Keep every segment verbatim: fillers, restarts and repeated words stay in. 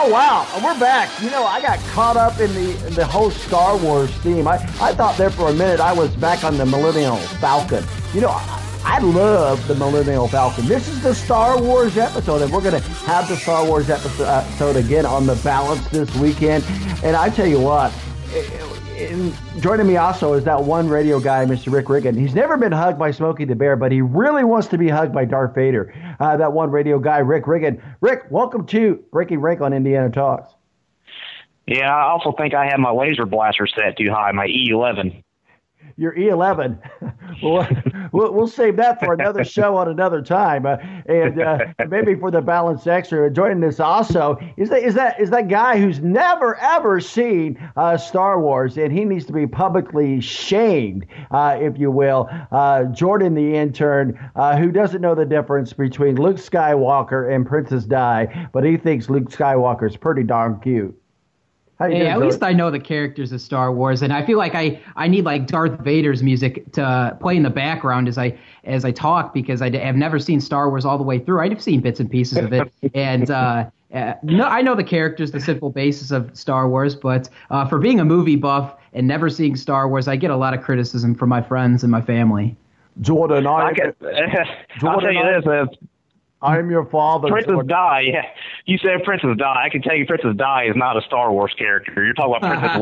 Oh, wow. We're back. You know, I got caught up in the in the whole Star Wars theme. I, I thought there for a minute I was back on the Millennium Falcon. You know, I, I love the Millennium Falcon. This is the Star Wars episode, and we're going to have the Star Wars episode again on The Balance this weekend. And I tell you what, in, joining me also is that one radio guy, Mister Rick Riggin. He's never been hugged by Smokey the Bear, but he really wants to be hugged by Darth Vader. Uh, that one radio guy, Rick Riggin. Rick, welcome to Breaking Rank on Indiana Talks. Yeah, I also think I have my laser blaster set too high, my E eleven. Your E eleven. Well, we'll, we'll save that for another show on another time, uh, and uh, maybe for the Balance Extra. Joining us also is that is that is that guy who's never ever seen uh, Star Wars, and he needs to be publicly shamed, uh, if you will. Uh, Jordan, the intern, uh, who doesn't know the difference between Luke Skywalker and Princess Di, but he thinks Luke Skywalker's pretty darn cute. Hey, doing, at least I know the characters of Star Wars, and I feel like I, I need like Darth Vader's music to play in the background as I as I talk, because I have never seen Star Wars all the way through. I've seen bits and pieces of it, and uh, uh, no, I know the characters, the simple basis of Star Wars. But uh, for being a movie buff and never seeing Star Wars, I get a lot of criticism from my friends and my family. Jordan, I, I can, Jordan, I'll tell you I, this. Uh, I am your father. Princess Jordan. Di, yeah. You said Princess Di. I can tell you Princess Di is not a Star Wars character. You're talking about Princess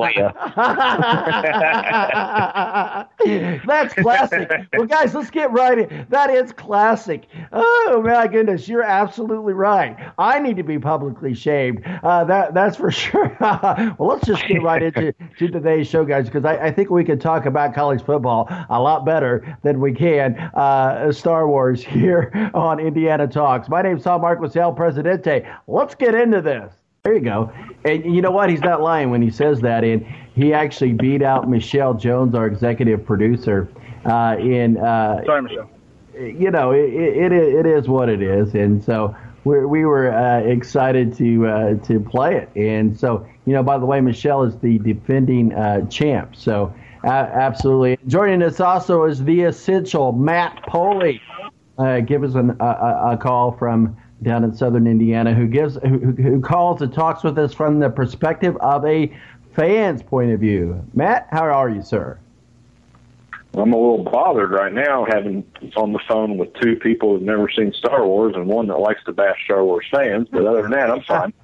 Leia. That's classic. Well, guys, let's get right in. That is classic. Oh, my goodness. You're absolutely right. I need to be publicly shamed. Uh, that That's for sure. Well, let's just get right into to today's show, guys, because I, I think we can talk about college football a lot better than we can uh, Star Wars here on Indiana Talks. My name's Tom Marcos, El Presidente. Let's get into this. There you go. And you know what? He's not lying when he says that. And he actually beat out Michelle Jones, our executive producer, uh, in. Uh, Sorry, Michelle. You know, it, it it is what it is, and so we we were uh, excited to uh, to play it. And so, you know, by the way, Michelle is the defending uh, champ. So uh, absolutely. Joining us also is the essential Matt Poley. Uh, give us an, a, a call from down in southern Indiana, who gives who, who calls and talks with us from the perspective of a fan's point of view. Matt, how are you, sir? I'm a little bothered right now, having on the phone with two people who've never seen Star Wars and one that likes to bash Star Wars fans. But other than that, I'm fine.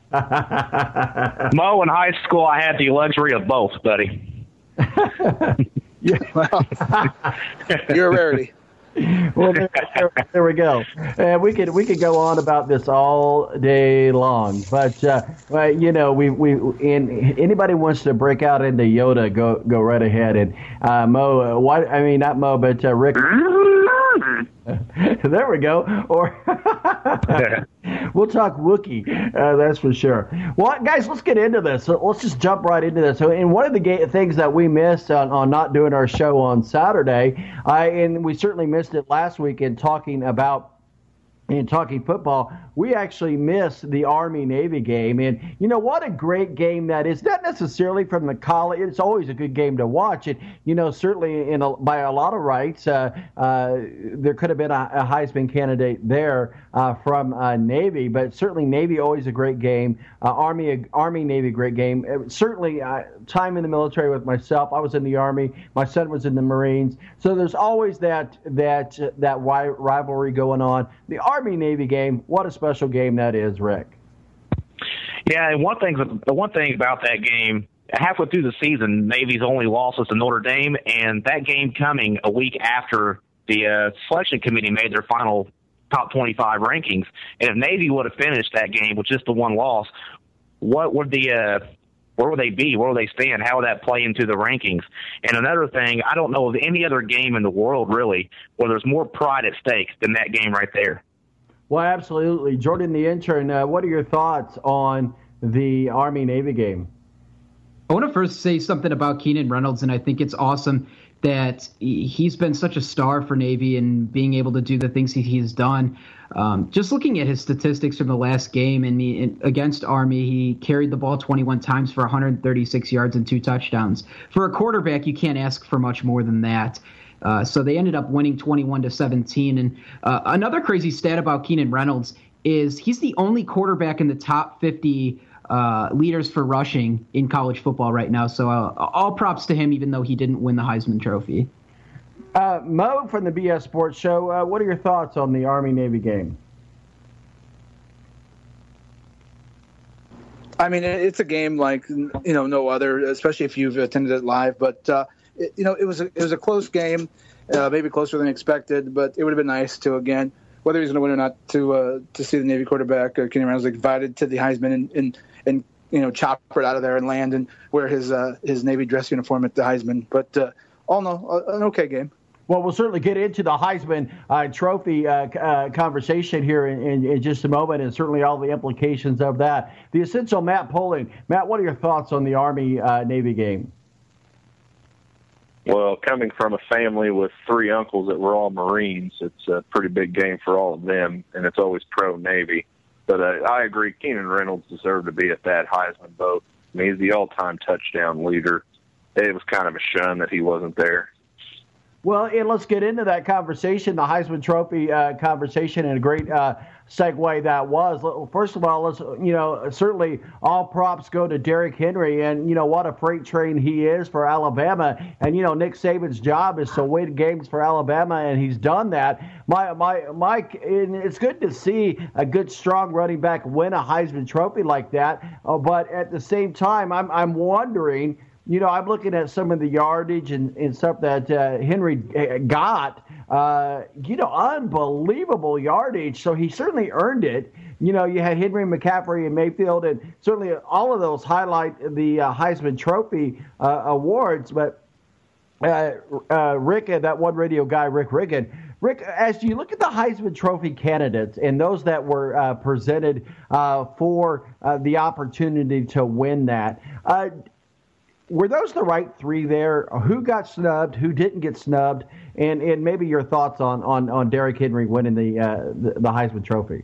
Mo, in high school, I had the luxury of both, buddy. Yeah. Well, you're a rarity. Well, there, there, there we go. Uh, we could we could go on about this all day long, but uh, well, you know, we we and anybody wants to break out into Yoda, go go right ahead. And uh, Mo, uh, why? I mean, not Mo, but uh, Rick. There we go. Or we'll talk Wookiee. Uh, that's for sure. Well, guys, let's get into this. So let's just jump right into this. So, and one of the ga- things that we missed on, on not doing our show on Saturday, uh, and we certainly missed it last week in talking about in talking football, we actually missed the Army-Navy game. And, you know, what a great game that is. Not necessarily from the college. It's always a good game to watch. And, you know, certainly in a, by a lot of rights, uh, uh, there could have been a, a Heisman candidate there uh, from uh, Navy. But certainly Navy, always a great game. Uh, Army, Army-Navy, great game. Uh, certainly uh, time in the military with myself. I was in the Army. My son was in the Marines. So there's always that, that, uh, that rivalry going on. The Army-Navy game, what a special game that is, Rick. Yeah, and one thing, the one thing about that game, halfway through the season, Navy's only loss was to Notre Dame, and that game coming a week after the uh, selection committee made their final top twenty-five rankings. And if Navy would have finished that game with just the one loss, what would the uh, where would they be? Where would they stand? How would that play into the rankings? And another thing, I don't know of any other game in the world, really, where there's more pride at stake than that game right there. Well, absolutely. Jordan, the intern, uh, what are your thoughts on the Army-Navy game? I want to first say something about Keenan Reynolds, and I think it's awesome that he's been such a star for Navy and being able to do the things he, he's done. Um, just looking at his statistics from the last game and me against Army, he carried the ball twenty-one times for one hundred thirty-six yards and two touchdowns. For a quarterback, you can't ask for much more than that. Uh, so they ended up winning twenty-one to seventeen. And uh, another crazy stat about Keenan Reynolds is he's the only quarterback in the top fifty uh, leaders for rushing in college football right now. So uh, all props to him, even though he didn't win the Heisman Trophy. Uh, Mo from the B S Sports Show, uh, what are your thoughts on the Army-Navy game? I mean, it's a game like, you know, no other, especially if you've attended it live. But, uh, it, you know, it was a, it was a close game, uh, maybe closer than expected. But it would have been nice to, again, whether he's going to win or not, to uh, to see the Navy quarterback, uh, Keenan Reynolds, invited to the Heisman and, and, and, you know, chop it out of there and land and wear his uh, his Navy dress uniform at the Heisman. But uh, all in all, an okay game. Well, we'll certainly get into the Heisman uh, Trophy uh, uh, conversation here in, in, in just a moment, and certainly all the implications of that. The essential Matt Poling. Matt, what are your thoughts on the Army-Navy uh, game? Well, coming from a family with three uncles that were all Marines, it's a pretty big game for all of them, and it's always pro-Navy. But uh, I agree, Keenan Reynolds deserved to be at that Heisman vote. I mean, he's the all-time touchdown leader. It was kind of a shun that he wasn't there. Well, and let's get into that conversation, the Heisman Trophy uh, conversation, and a great uh, segue that was. First of all, let's, you know, certainly all props go to Derrick Henry, and, you know, what a freight train he is for Alabama. And, you know, Nick Saban's job is to win games for Alabama, and he's done that. My, my, Mike, it's good to see a good, strong running back win a Heisman Trophy like that. Uh, but at the same time, I'm, I'm wondering, you know, I'm looking at some of the yardage and, and stuff that uh, Henry got, uh, you know, unbelievable yardage. So he certainly earned it. You know, you had Henry, McCaffrey, and Mayfield, and certainly all of those highlight the uh, Heisman Trophy uh, awards. But uh, uh, Rick, uh, that one radio guy, Rick Riggin, Rick, as you look at the Heisman Trophy candidates and those that were uh, presented uh, for uh, the opportunity to win that, uh, were those the right three there? Who got snubbed? Who didn't get snubbed? And and maybe your thoughts on on, on Derrick Henry winning the, uh, the the Heisman Trophy.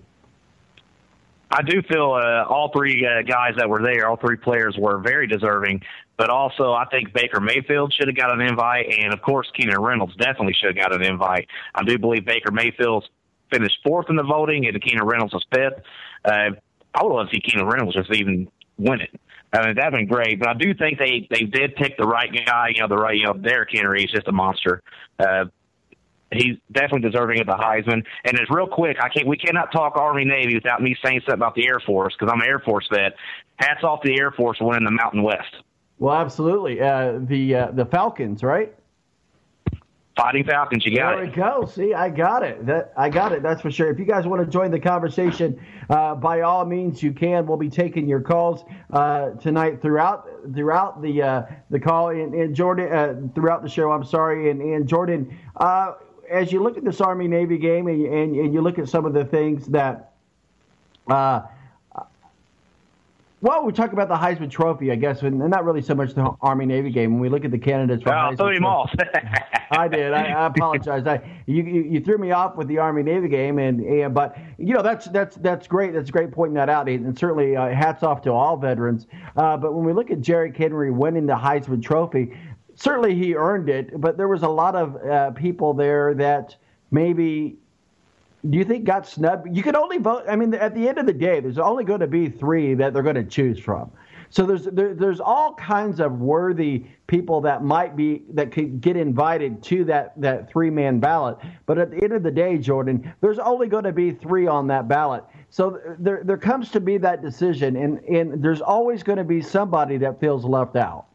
I do feel uh, all three uh, guys that were there, all three players were very deserving. But also, I think Baker Mayfield should have got an invite, and of course, Keenan Reynolds definitely should have got an invite. I do believe Baker Mayfield finished fourth in the voting, and Keenan Reynolds was fifth. Uh, I would love to see Keenan Reynolds just even win it. I mean, that'd been great, but I do think they, they did pick the right guy. You know, the right, you know, Derrick Henry is just a monster. Uh, he's definitely deserving of the Heisman. And it's real quick, I can't, we cannot talk Army Navy without me saying something about the Air Force, because I'm an Air Force vet. Hats off to the Air Force for winning the Mountain West. Well, absolutely. Uh, the uh, the Falcons, right? Fighting Falcons, you got there it. There we go. See, I got it. That I got it. That's for sure. If you guys want to join the conversation, uh, by all means, you can. We'll be taking your calls uh, tonight throughout throughout the uh, the call. And, and Jordan, uh, throughout the show. I'm sorry. And, and Jordan, uh, as you look at this Army Navy game, and, and, and you look at some of the things that. Uh, Well, we talk about the Heisman Trophy, I guess, and not really so much the Army-Navy game. When we look at the candidates for well, Heisman threw him Trophy, off. I did. I, I apologize. I, you, you you threw me off with the Army-Navy game, and, and but you know that's that's that's great. That's great pointing that out, and certainly uh, hats off to all veterans. Uh, but when we look at Derrick Henry winning the Heisman Trophy, certainly he earned it. But there was a lot of uh, people there that maybe. Do you think got snubbed? You could only vote. I mean, at the end of the day, there's only going to be three that they're going to choose from. So there's there, there's all kinds of worthy people that might be that could get invited to that that three man ballot. But at the end of the day, Jordan, there's only going to be three on that ballot. So there there comes to be that decision, and and there's always going to be somebody that feels left out.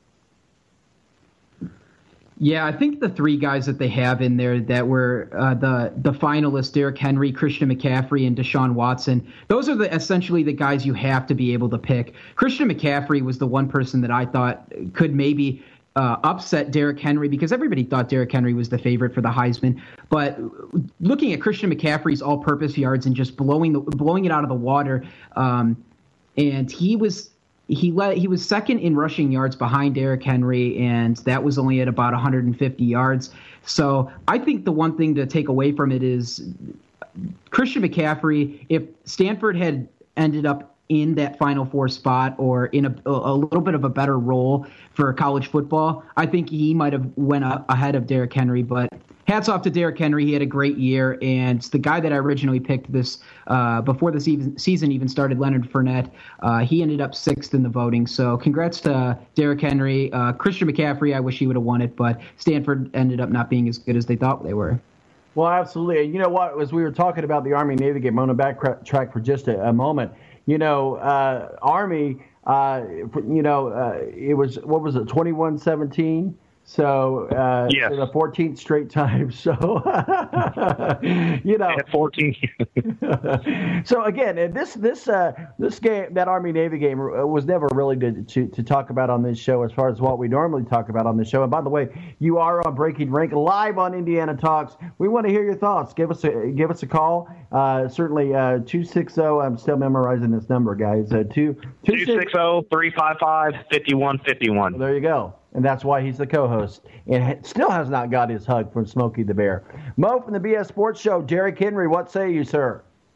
Yeah, I think the three guys that they have in there that were uh, the the finalists, Derrick Henry, Christian McCaffrey, and Deshaun Watson, those are the essentially the guys you have to be able to pick. Christian McCaffrey was the one person that I thought could maybe uh, upset Derrick Henry, because everybody thought Derrick Henry was the favorite for the Heisman. But looking at Christian McCaffrey's all-purpose yards and just blowing the, blowing it out of the water, um, and he was – He led, he was second in rushing yards behind Derrick Henry, and that was only at about one hundred fifty yards. So I think the one thing to take away from it is Christian McCaffrey, if Stanford had ended up in that Final Four spot or in a, a little bit of a better role for college football, I think he might have went ahead of Derrick Henry. But hats off to Derrick Henry. He had a great year, and the guy that I originally picked this uh, before the season, season even started, Leonard Fournette, uh, he ended up sixth in the voting. So congrats to Derrick Henry. Uh, Christian McCaffrey, I wish he would have won it, but Stanford ended up not being as good as they thought they were. Well, absolutely. You know what? As we were talking about the Army-Navy game, I'm going to backtrack for just a, a moment. You know, uh, Army, uh, you know, uh, it was, what was it, twenty-one seventeen? So uh, yes. for the fourteenth straight time. So, you know. At fourteen. So, again, this this uh, this game, that Army-Navy game, was never really to, to, to talk about on this show as far as what we normally talk about on the show. And, by the way, you are on Breaking Rank live on Indiana Talks. We want to hear your thoughts. Give us a, give us a call. Uh, certainly, uh, two six zero, I'm still memorizing this number, guys. Uh, two, two six zero, three five five, five one five one. Well, there you go. And that's why he's the co-host. And still has not got his hug from Smokey the Bear. Mo from the B S Sports Show, Derrick Henry, what say you, sir?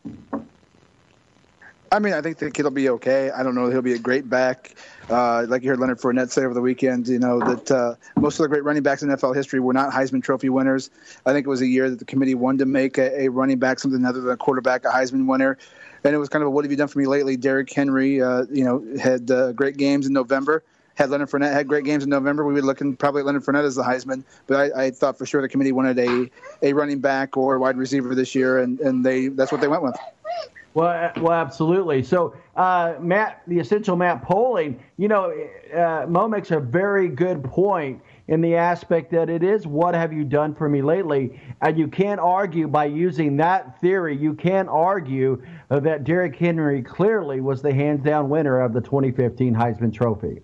I mean, I think the kid will be okay. I don't know. He'll be a great back. Uh, like you heard Leonard Fournette say over the weekend, you know, that uh, most of the great running backs in N F L history were not Heisman Trophy winners. I think it was a year that the committee wanted to make a, a running back something other than a quarterback a Heisman winner. And it was kind of a, what have you done for me lately? Derrick Henry, uh, you know, had uh, great games in November. Had Leonard Fournette had great games in November, we would be looking probably at Leonard Fournette as the Heisman. But I, I thought for sure the committee wanted a, a running back or a wide receiver this year, and, and they that's what they went with. Well, well, absolutely. So, uh, Matt, the essential Matt Poling, you know, uh, Mo makes a very good point in the aspect that it is what have you done for me lately, and you can't argue by using that theory. You can't argue uh, that Derrick Henry clearly was the hands-down winner of the twenty fifteen Heisman Trophy.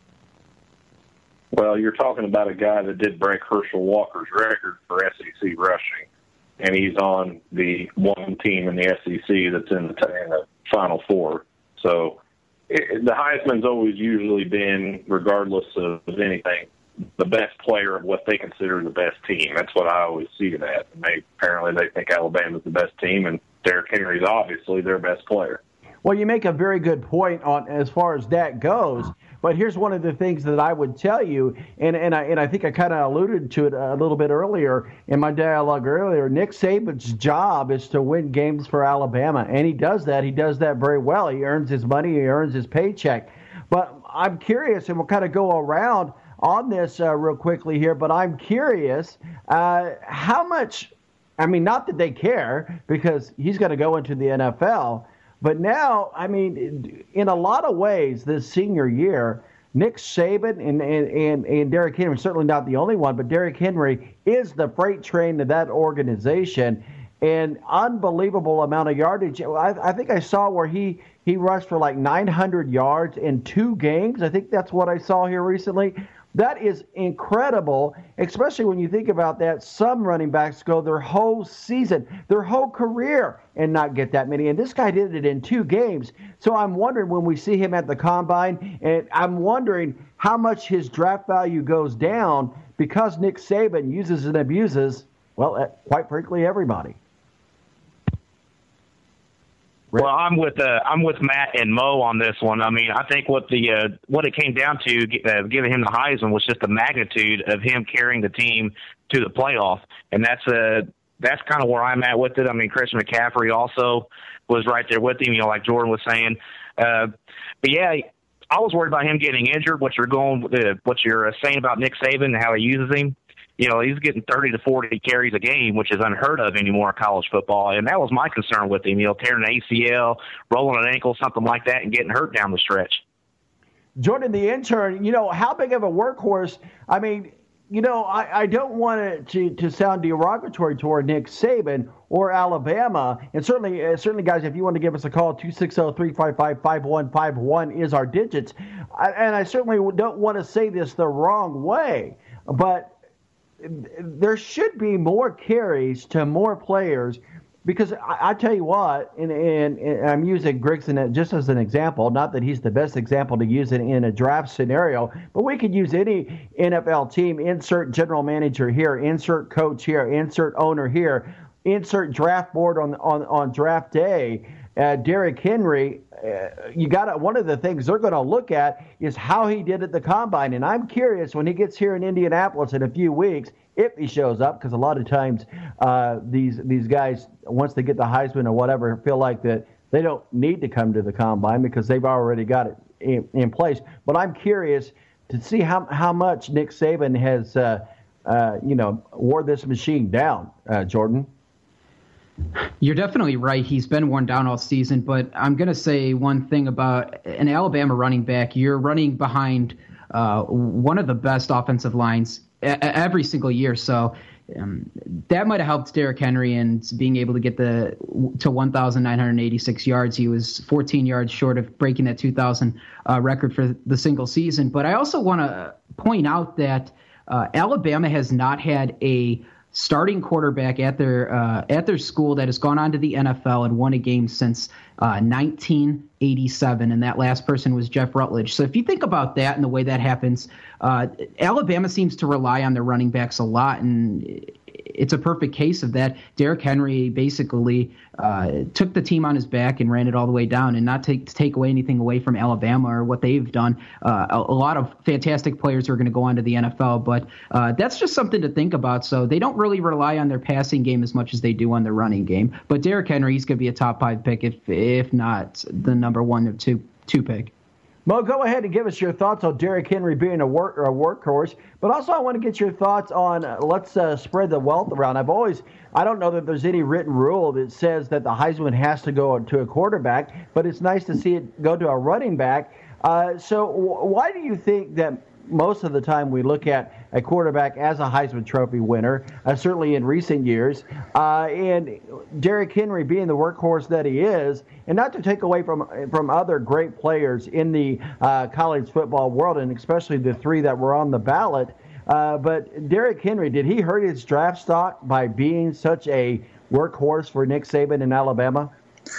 Well, you're talking about a guy that did break Herschel Walker's record for S E C rushing, and he's on the one team in the S E C that's in the, in the Final Four. So it, the Heisman's always usually been, regardless of anything, the best player of what they consider the best team. That's what I always see it at. And they apparently they think Alabama's the best team, and Derrick Henry's obviously their best player. Well, you make a very good point on as far as that goes. But here's one of the things that I would tell you, and, and I and I think I kind of alluded to it a little bit earlier in my dialogue earlier. Nick Saban's job is to win games for Alabama, and he does that. He does that very well. He earns his money. He earns his paycheck. But I'm curious, and we'll kind of go around on this uh, real quickly here, but I'm curious uh, how much, I mean, not that they care, because he's going to go into the N F L, but now, I mean, in a lot of ways, this senior year, Nick Saban and, and, and, and Derrick Henry, certainly not the only one, but Derrick Henry is the freight train of that organization. And unbelievable amount of yardage. I, I think I saw where he, he rushed for like nine hundred yards in two games. I think that's what I saw here recently. That is incredible, especially when you think about that. Some running backs go their whole season, their whole career, and not get that many. And this guy did it in two games. So I'm wondering when we see him at the combine, and I'm wondering how much his draft value goes down because Nick Saban uses and abuses, well, quite frankly, everybody. Well, I'm with uh, I'm with Matt and Mo on this one. I mean, I think what the uh, what it came down to uh, giving him the Heisman was just the magnitude of him carrying the team to the playoff, and that's uh, that's kind of where I'm at with it. I mean, Christian McCaffrey also was right there with him, you know, like Jordan was saying. Uh, but yeah, I was worried about him getting injured. What you're going, uh, what you're saying about Nick Saban and how he uses him. You know, he's getting thirty to forty carries a game, which is unheard of anymore in college football. And that was my concern with him, you know, tearing an A C L, rolling an ankle, something like that, and getting hurt down the stretch. Jordan, the intern, you know, how big of a workhorse? I mean, you know, I, I don't want it to, to sound derogatory toward Nick Saban or Alabama. And certainly, uh, certainly, guys, if you want to give us a call, two six zero, three five five, five one five one is our digits. I, and I certainly don't want to say this the wrong way, but there should be more carries to more players because I, I tell you what, and, and, and I'm using Grigson just as an example, not that he's the best example to use it in a draft scenario, but we could use any N F L team, insert general manager here, insert coach here, insert owner here, insert draft board on on, on draft day. uh, Derrick Henry, uh, you got one of the things they're going to look at is how he did at the combine. And I'm curious when he gets here in Indianapolis in a few weeks, if he shows up, because a lot of times uh, these these guys, once they get the Heisman or whatever, feel like that they don't need to come to the combine because they've already got it in, in place. But I'm curious to see how how much Nick Saban has, uh, uh, you know, wore this machine down, uh, Jordan. You're definitely right. He's been worn down all season, but I'm going to say one thing about an Alabama running back. You're running behind uh, one of the best offensive lines a- every single year. So um, that might have helped Derrick Henry and being able to get the to one thousand nine hundred eighty-six yards. He was fourteen yards short of breaking that two thousand uh, record for the single season. But I also want to point out that uh, Alabama has not had a starting quarterback at their uh, at their school that has gone on to the N F L and won a game since uh, nineteen eighty-seven, and that last person was Jeff Rutledge. So if you think about that and the way that happens, uh, Alabama seems to rely on their running backs a lot, and it's a perfect case of that. Derrick Henry basically uh, took the team on his back and ran it all the way down, and not take, to take away anything away from Alabama or what they've done. Uh, a, a lot of fantastic players are going to go on to the N F L, but uh, that's just something to think about. So they don't really rely on their passing game as much as they do on their running game. But Derrick Henry, he's going to be a top five pick, if if not the number one or two two pick. Mo, go ahead and give us your thoughts on Derrick Henry being a work or a workhorse, but also I want to get your thoughts on uh, let's uh, spread the wealth around. I've always, I don't know that there's any written rule that says that the Heisman has to go to a quarterback, but it's nice to see it go to a running back. Uh, so w- why do you think that most of the time we look at a quarterback as a Heisman Trophy winner, uh, certainly in recent years, uh, and Derrick Henry being the workhorse that he is, and not to take away from from other great players in the uh, college football world, and especially the three that were on the ballot, uh, but Derrick Henry, did he hurt his draft stock by being such a workhorse for Nick Saban in Alabama?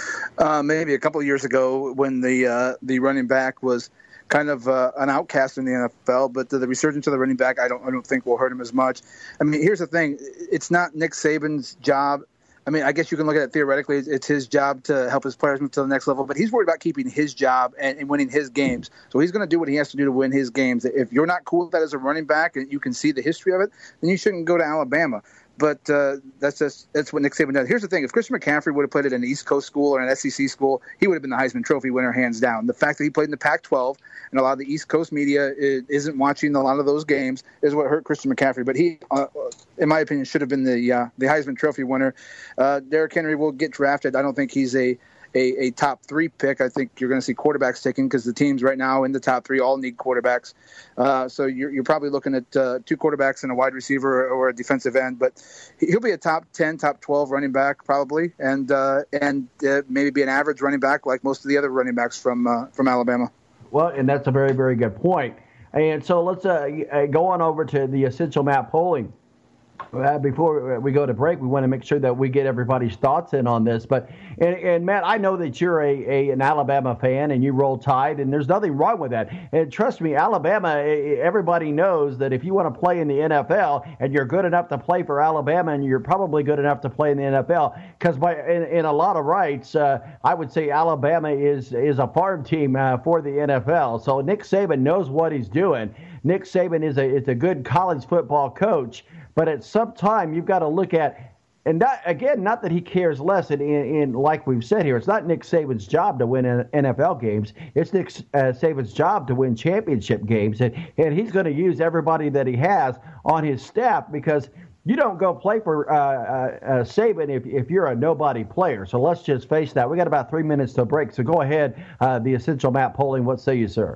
Uh, maybe a couple of years ago when the uh, the running back was kind of uh, an outcast in the N F L, but the, the resurgence of the running back, I don't, I don't think will hurt him as much. I mean, here's the thing: it's not Nick Saban's job. I mean, I guess you can look at it theoretically. It's his job to help his players move to the next level, but he's worried about keeping his job and, and winning his games. So he's going to do what he has to do to win his games. If you're not cool with that as a running back and you can see the history of it, then you shouldn't go to Alabama. But uh, that's just that's what Nick Saban does. Here's the thing: if Christian McCaffrey would have played at an East Coast school or an S E C school, he would have been the Heisman Trophy winner hands down. The fact that he played in the Pac twelve and a lot of the East Coast media isn't watching a lot of those games is what hurt Christian McCaffrey. But he, uh, in my opinion, should have been the uh, the Heisman Trophy winner. Uh, Derrick Henry will get drafted. I don't think he's a A, a top three pick. I think you're going to see quarterbacks taken because the teams right now in the top three all need quarterbacks. Uh, so you're, you're probably looking at uh, two quarterbacks and a wide receiver or, or a defensive end. But he'll be a top ten, top twelve running back probably, and uh, and uh, maybe be an average running back like most of the other running backs from uh, from Alabama. Well, and that's a very, very good point. And so let's uh, go on over to the Essential Map polling. Uh, before we go to break, we want to make sure that we get everybody's thoughts in on this. But and, and Matt, I know that you're a, a an Alabama fan and you roll Tide, and there's nothing wrong with that. And trust me, Alabama, everybody knows that if you want to play in the N F L and you're good enough to play for Alabama, and you're probably good enough to play in the N F L, because by in, in a lot of rights, uh, I would say Alabama is is a farm team uh, for the N F L. So Nick Saban knows what he's doing. Nick Saban is a is a good college football coach. But at some time, you've got to look at, and not, again, not that he cares less, in, in, in like we've said here, it's not Nick Saban's job to win N F L games. It's Nick uh, Saban's job to win championship games, and, and he's going to use everybody that he has on his staff, because you don't go play for uh, uh, uh, Saban if, if you're a nobody player. So let's just face that. We got about three minutes to break, so go ahead, uh, the Essential Map polling. What say you, sir?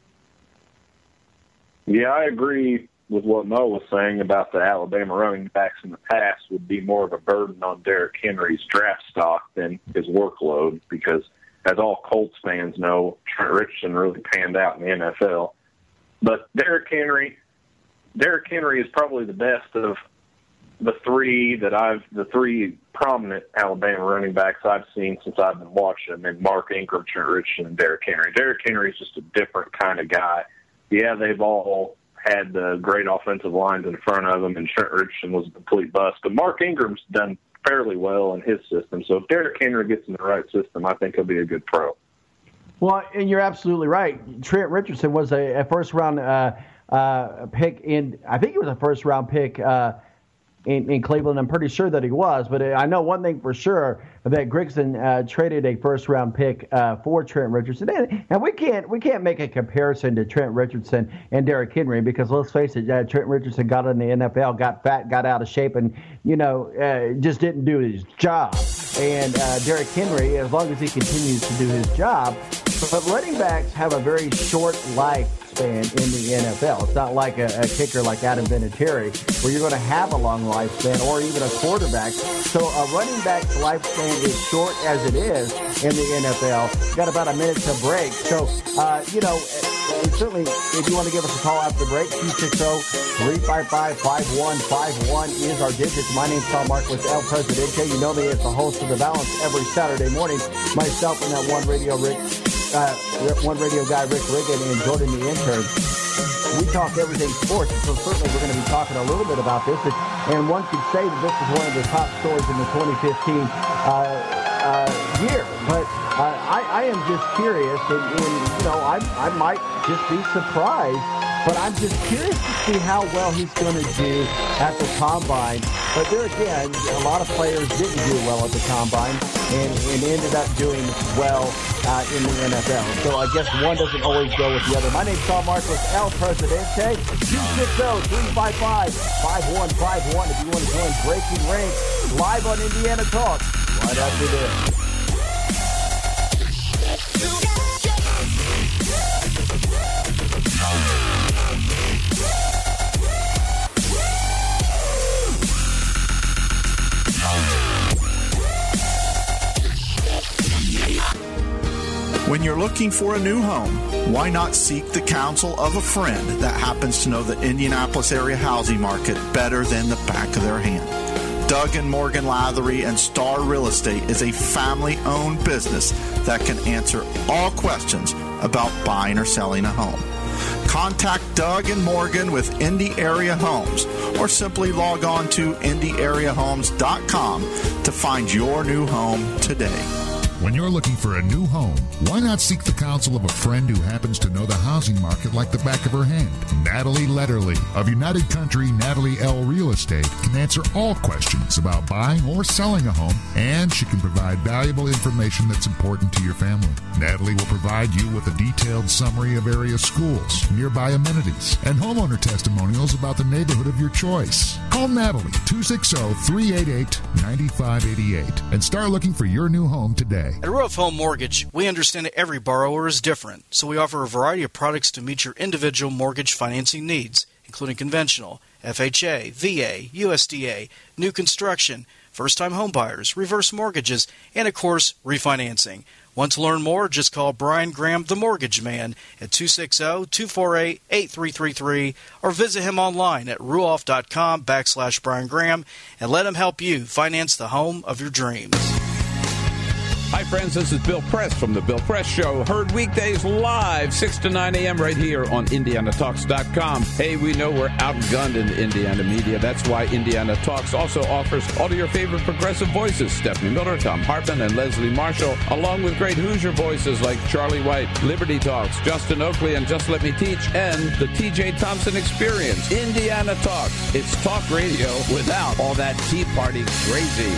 Yeah, I agree with what Mo was saying about the Alabama running backs in the past would be more of a burden on Derrick Henry's draft stock than his workload, because as all Colts fans know, Trent Richardson really panned out in the N F L. But Derrick Henry, Derrick Henry is probably the best of the three that I've, the three prominent Alabama running backs I've seen since I've been watching them, and Mark Ingram, Trent Richardson, and Derrick Henry. Derrick Henry is just a different kind of guy. Yeah, they've all had the great offensive lines in front of him, and Trent Richardson was a complete bust. But Mark Ingram's done fairly well in his system. So if Derrick Henry gets in the right system, I think he'll be a good pro. Well, and you're absolutely right. Trent Richardson was a, a first-round uh, uh, pick in – I think he was a first-round pick uh, in, in Cleveland. I'm pretty sure that he was. But I know one thing for sure, that Grigson uh, traded a first-round pick uh, for Trent Richardson. And, and we can't we can't make a comparison to Trent Richardson and Derrick Henry because, let's face it, uh, Trent Richardson got in the N F L, got fat, got out of shape, and, you know, uh, just didn't do his job. And uh, Derrick Henry, as long as he continues to do his job, but running backs have a very short lifespan in the N F L. It's not like a, a kicker like Adam Vinatieri, where you're going to have a long lifespan, or even a quarterback. So a running back's lifespan is short as it is in the N F L. You've got about a minute to break. So, uh, you know, certainly if you want to give us a call after the break, two six zero, three five five, five one five one is our digits. My name's Tom Marquis, El Presidente. You know me as the host of The Balance every Saturday morning. Myself and that one radio Rick, uh, one radio guy, Rick Riggin, and Jordan the intern. We talk everything sports, and so certainly we're going to be talking a little bit about this. And, and one could say that this is one of the top stories in the twenty fifteen uh, uh, year. But uh, I, I am just curious, and, and you know, I, I might just be surprised. But I'm just curious to see how well he's going to do at the Combine. But there again, a lot of players didn't do well at the Combine and, and ended up doing well uh, in the N F L. So I guess one doesn't always go with the other. My name's Tom Marquis, El Presidente. two six zero, three five five, five one five one if you want to join Breaking Ranks live on Indiana Talk right after this. When you're looking for a new home, why not seek the counsel of a friend that happens to know the Indianapolis area housing market better than the back of their hand? Doug and Morgan Lathery and Star Real Estate is a family-owned business that can answer all questions about buying or selling a home. Contact Doug and Morgan with Indy Area Homes or simply log on to indy area homes dot com to find your new home today. When you're looking for a new home, why not seek the counsel of a friend who happens to know the housing market like the back of her hand? Natalie Letterly of United Country Natalie L. Real Estate can answer all questions about buying or selling a home, and she can provide valuable information that's important to your family. Natalie will provide you with a detailed summary of area schools, nearby amenities, and homeowner testimonials about the neighborhood of your choice. Call Natalie, two six zero, three eight eight, nine five eight eight, and start looking for your new home today. At Ruoff Home Mortgage, we understand that every borrower is different, so we offer a variety of products to meet your individual mortgage financing needs, including conventional, F H A, V A, U S D A, new construction, first-time homebuyers, reverse mortgages, and, of course, refinancing. Want to learn more? Just call Brian Graham, the Mortgage Man, at two six zero, two four eight, eight three three three or visit him online at ruoff.com backslash Brian Graham and let him help you finance the home of your dreams. Hi, friends. This is Bill Press from The Bill Press Show. Heard weekdays live, six to nine a.m. right here on Indiana Talks dot com. Hey, we know we're outgunned in the Indiana media. That's why Indiana Talks also offers all of your favorite progressive voices, Stephanie Miller, Tom Hartman, and Leslie Marshall, along with great Hoosier voices like Charlie White, Liberty Talks, Justin Oakley, and Just Let Me Teach, and the T J Thompson Experience. Indiana Talks. It's talk radio without all that Tea Party crazy.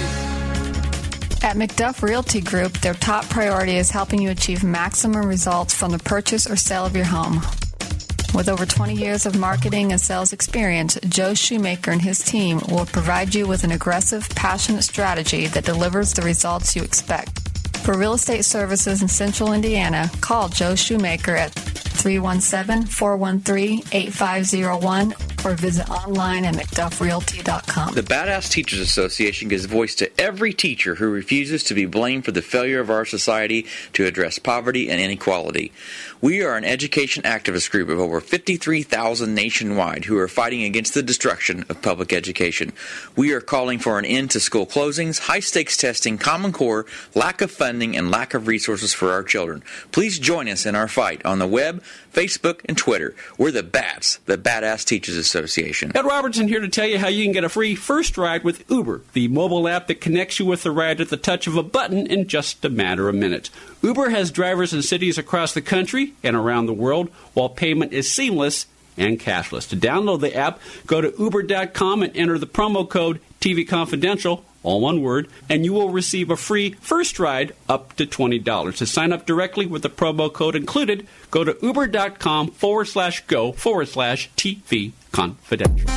At McDuff Realty Group, their top priority is helping you achieve maximum results from the purchase or sale of your home. With over twenty years of marketing and sales experience, Joe Shoemaker and his team will provide you with an aggressive, passionate strategy that delivers the results you expect. For real estate services in Central Indiana, call Joe Shoemaker at three one seven, four one three, eight five zero one or visit online at mcduff realty dot com. The Badass Teachers Association gives voice to every teacher who refuses to be blamed for the failure of our society to address poverty and inequality. We are an education activist group of over fifty-three thousand nationwide who are fighting against the destruction of public education. We are calling for an end to school closings, high-stakes testing, Common Core, lack of funding, and lack of resources for our children. Please join us in our fight on the web, Facebook, and Twitter. We're the BATS, the Badass Teachers Association. Ed Robertson here to tell you how you can get a free first ride with Uber, the mobile app that connects you with a ride at the touch of a button in just a matter of minutes. Uber has drivers in cities across the country and around the world, while payment is seamless and cashless. To download the app, go to uber dot com and enter the promo code T V Confidential, all one word, and you will receive a free first ride up to twenty dollars. To sign up directly with the promo code included, go to uber dot com forward slash go forward slash T V Confidential.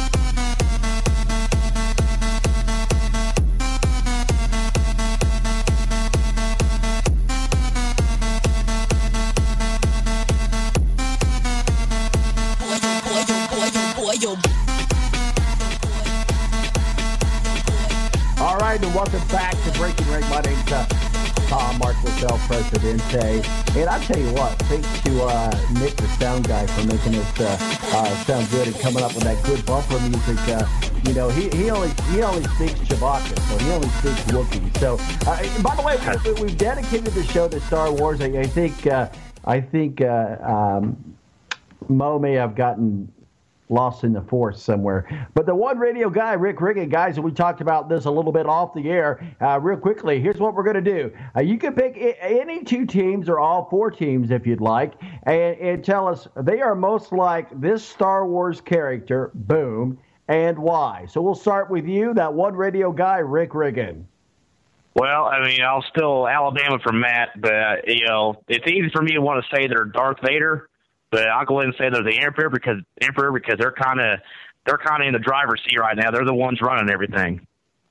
All right, and welcome back to Breaking Rank. My name's uh, Tom Marcus, El Presidente. And I tell you what, thanks to uh, Nick, the sound guy, for making us uh, uh, sound good and coming up with that good bumper music. Uh, you know, he, he only he only speaks Chewbacca, so he only speaks Wookiee. So, uh, by the way, we, we've dedicated the show to Star Wars. I, I think uh, I think uh, um, Mo may have gotten lost in the force somewhere. But the one radio guy, Rick Riggin, guys, and we talked about this a little bit off the air, uh, real quickly. Here's what we're going to do. Uh, you can pick any two teams or all four teams if you'd like, and, and tell us they are most like this Star Wars character, boom, and why. So we'll start with you, that one radio guy, Rick Riggin. Well, I mean, I'll still Alabama for Matt, but, you know, it's easy for me to want to say they're Darth Vader. But I'll go ahead and say they're the Emperor because Emperor because they're kind of they're kind of in the driver's seat right now. They're the ones running everything.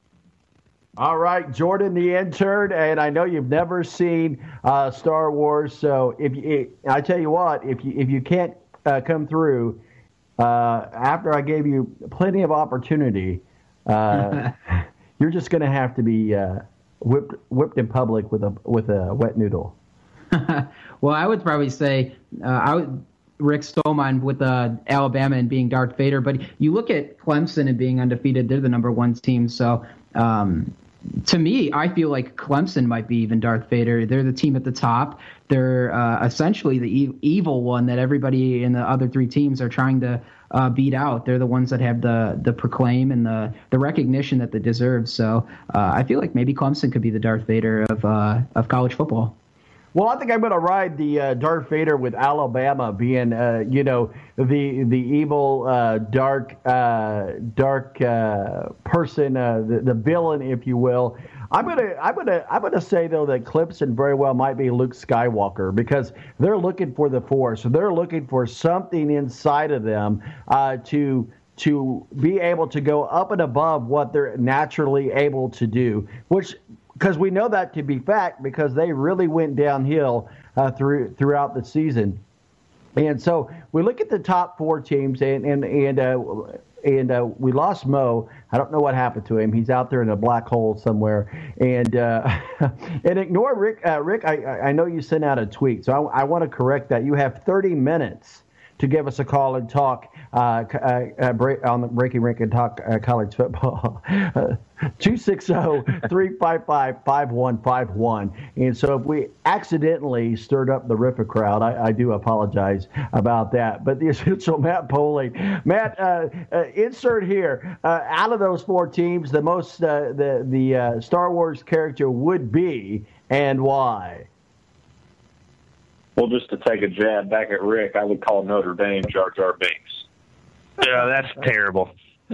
All right, Jordan, the intern, and I know you've never seen uh, Star Wars, so if you, I tell you what, if you if you can't uh, come through uh, after I gave you plenty of opportunity, uh, you're just going to have to be uh, whipped whipped in public with a with a wet noodle. Well, I would probably say uh, I would. Rick stole mine with uh, Alabama and being Darth Vader, but you look at Clemson and being undefeated; they're the number one team. So, um, to me, I feel like Clemson might be even Darth Vader. They're the team at the top. They're uh, essentially the e- evil one that everybody in the other three teams are trying to uh, beat out. They're the ones that have the the proclaim and the the recognition that they deserve. So, uh, I feel like maybe Clemson could be the Darth Vader of uh, of college football. Well, I think I'm going to ride the uh, Darth Vader with Alabama being, uh, you know, the the evil, uh, dark, uh, dark uh, person, uh, the, the villain, if you will. I'm gonna, I'm gonna, I'm gonna say though that Clemson very well might be Luke Skywalker because they're looking for the Force. They're looking for something inside of them uh, to. to be able to go up and above what they're naturally able to do, which. Because we know that to be fact, because they really went downhill uh, through throughout the season, and so we look at the top four teams, and and and uh, and uh, we lost Mo. I don't know what happened to him. He's out there in a black hole somewhere, and uh, and ignore Rick. Uh, Rick, I I know you sent out a tweet, so I, I want to correct that. You have thirty minutes to give us a call and talk uh, uh, uh, break, on the Breaking Rank and talk uh, college football. two six zero, three five five, five one five one. And so if we accidentally stirred up the Riffa crowd, I, I do apologize about that. But the essential Matt Poling. Matt, uh, uh, insert here, uh, out of those four teams, the most uh, the, the uh, Star Wars character would be and why? Well, just to take a jab back at Rick, I would call Notre Dame Jar Jar Binks. Yeah, that's terrible.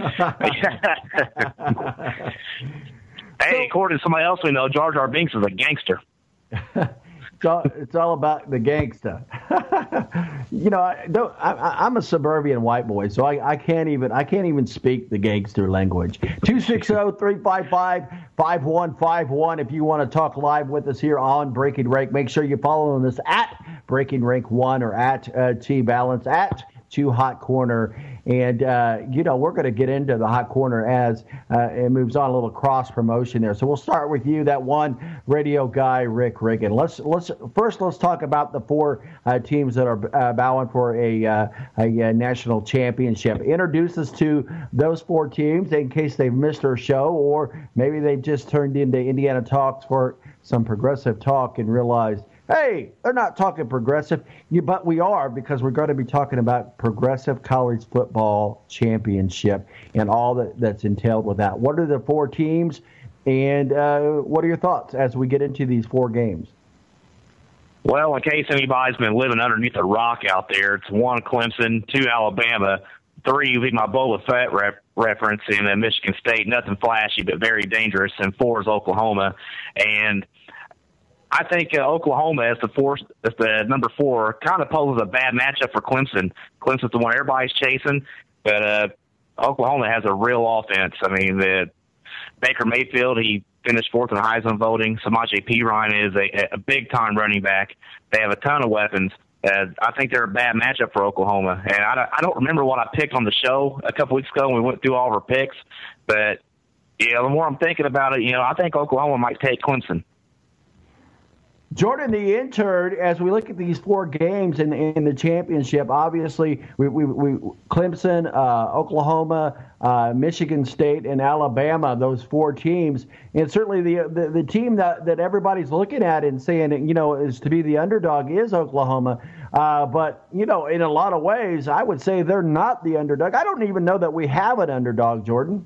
Hey, according to somebody else we know, Jar Jar Binks is a gangster. It's all, it's all about the gangsta. You know, I don't, I, I'm a suburban white boy, so I, I can't even I can't even speak the gangster language. two six zero, three five five, five one five one. If you want to talk live with us here on Breaking Rank, make sure you're following us at Breaking Rank one or at uh, T Balance at Two Hot Corner. And, uh, you know, we're going to get into the Hot Corner as uh, it moves on, a little cross promotion there. So we'll start with you, that one radio guy, Rick Riggin. Let's let's first let's talk about the four uh, teams that are uh, bowing for a, uh, a, a national championship. Introduce us to those four teams in case they've missed our show, or maybe they just turned into Indiana Talks for some progressive talk and realized, hey, they're not talking progressive, yeah, but we are, because we're going to be talking about Progressive College Football Championship and all that, that's entailed with that. What are the four teams? And uh, what are your thoughts as we get into these four games? Well, in case anybody's been living underneath a rock out there, it's one Clemson, two Alabama, three would be my Boba Fett rep- reference in uh, Michigan State. Nothing flashy, but very dangerous. And four is Oklahoma. And I think uh, Oklahoma as the four, as the number four, kind of poses a bad matchup for Clemson. Clemson's the one everybody's chasing, but uh, Oklahoma has a real offense. I mean, the Baker Mayfield, he finished fourth in Heisman voting. Samaje Perine is a, a big-time running back. They have a ton of weapons. Uh, I think they're a bad matchup for Oklahoma. And I don't, I don't remember what I picked on the show a couple weeks ago when we went through all of our picks. But, yeah, the more I'm thinking about it, you know, I think Oklahoma might take Clemson. Jordan, the intern, as we look at these four games in, in the championship, obviously we, we, we Clemson, uh, Oklahoma, uh, Michigan State, and Alabama, those four teams, and certainly the the, the team that, that everybody's looking at and saying, you know, is to be the underdog is Oklahoma. Uh, but, you know, in a lot of ways, I would say they're not the underdog. I don't even know that we have an underdog, Jordan.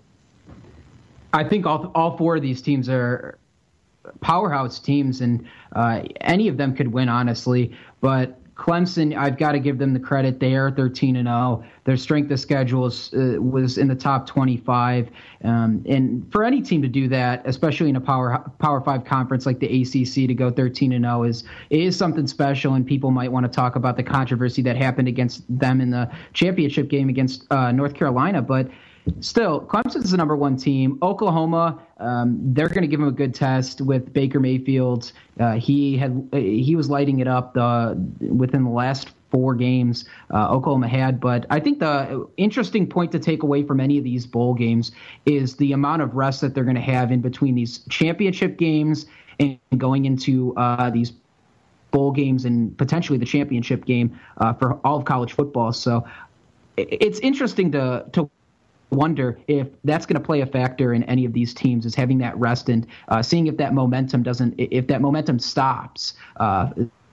I think all all four of these teams are powerhouse teams, and uh, any of them could win, honestly. But Clemson, I've got to give them the credit. They are thirteen and oh. Their strength of schedule is, uh, was in the top twenty-five. Um, and for any team to do that, especially in a Power Power Five conference like the A C C, to go thirteen and oh is is something special. And people might want to talk about the controversy that happened against them in the championship game against uh, North Carolina, but still, Clemson's the number one team. Oklahoma, um, they're going to give him a good test with Baker Mayfield. Uh, he had he was lighting it up the, within the last four games uh, Oklahoma had. But I think the interesting point to take away from any of these bowl games is the amount of rest that they're going to have in between these championship games and going into uh, these bowl games and potentially the championship game uh, for all of college football. So it's interesting to to. wonder if that's going to play a factor in any of these teams, is having that rest and uh, seeing if that momentum doesn't, if that momentum stops, uh,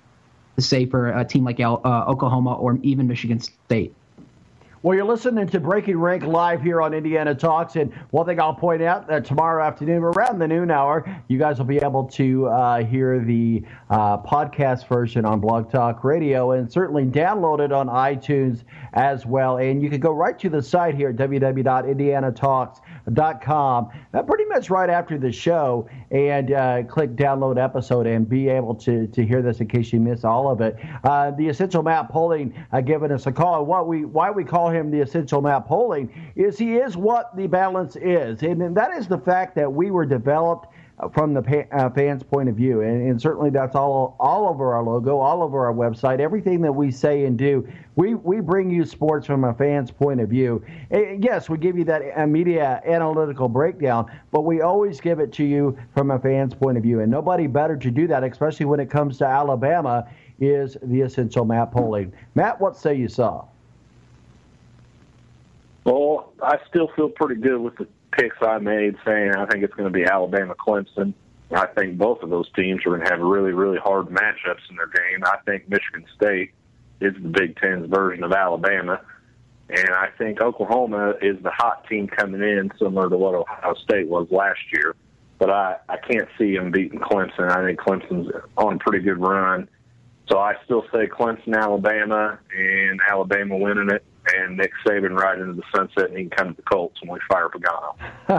say for a team like uh, Oklahoma or even Michigan State. Well, you're listening to Breaking Rank Live here on Indiana Talks, and one thing I'll point out that tomorrow afternoon, around the noon hour, you guys will be able to uh, hear the uh, podcast version on Blog Talk Radio, and certainly download it on iTunes as well. And you can go right to the site here at w w w dot indiana talks dot com, uh, pretty much right after the show, and uh, click download episode and be able to, to hear this in case you miss all of it. Uh, the Essential Matt Poling uh, giving us a call. What we why we call him the Essential Matt Poling is he is what the balance is, and, and that is the fact that we were developed from the pa- uh, fans' point of view, and, and certainly that's all all over our logo, all over our website, everything that we say and do. We we bring you sports from a fan's point of view. And yes, we give you that uh, media analytical breakdown, but we always give it to you from a fan's point of view, and nobody better to do that, especially when it comes to Alabama, is the Essential Matt Poling. Matt, what say you saw? Well, I still feel pretty good with the picks I made, saying I think it's going to be Alabama-Clemson. I think both of those teams are going to have really, really hard matchups in their game. I think Michigan State is the Big Ten's version of Alabama, and I think Oklahoma is the hot team coming in, similar to what Ohio State was last year. But I, I can't see them beating Clemson. I think Clemson's on a pretty good run. So I still say Clemson, Alabama, and Alabama winning it, and Nick Saban right into the sunset, and he can come to the Colts when we fire Pagano.